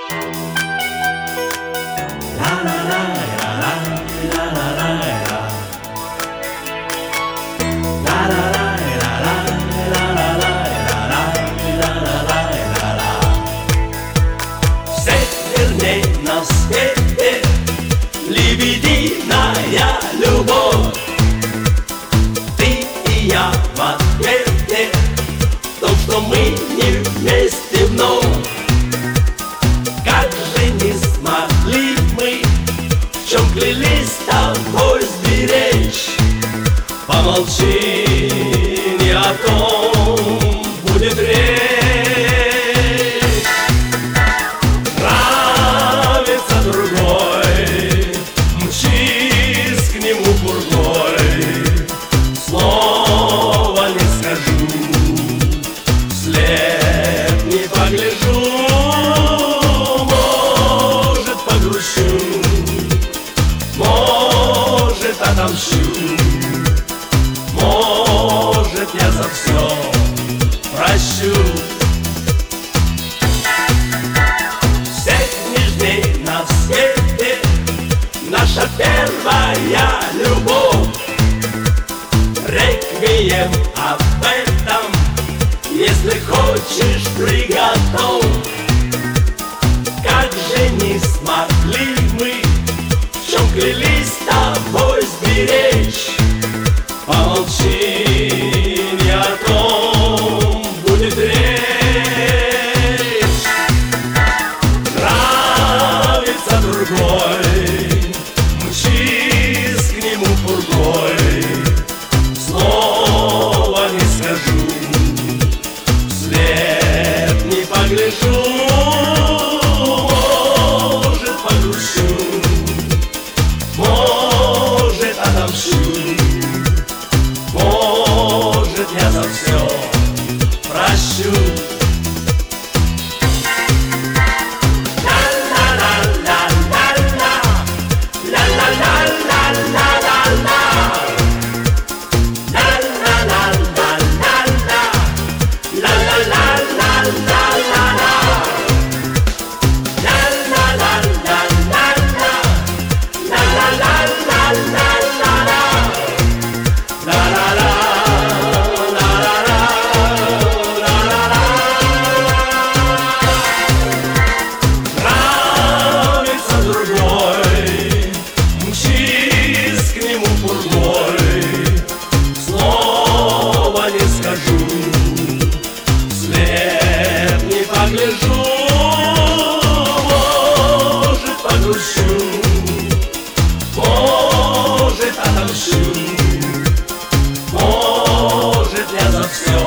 Северней на свете лебединая любовь. Ты и я в ответе в том, что мы не вместе вновь. Как же не смогли мы, в чем клялись с тобой сберечь. Помолчи, не о том будет речь. Нравится другой, мчись к нему пургой. Слова не скажу, вслед не погляжу. Может, погрущу, может, отомщу. Может, я за все прощу. Всех нежней на свете наша первая любовь. Реквием об этом, если хочешь, приготовь. Как же не смогли мы, в чем клялись с тобой сберечь. Помолчи, не о том будет речь. Нравится другой, мчись к нему пургой. Слова не скажу, вслед не погляжу. Может, погрущу, может, отомщу. Может, я за все прощу. Вслед не погляжу. Может, погрущу, может, отомщу. Может, я за все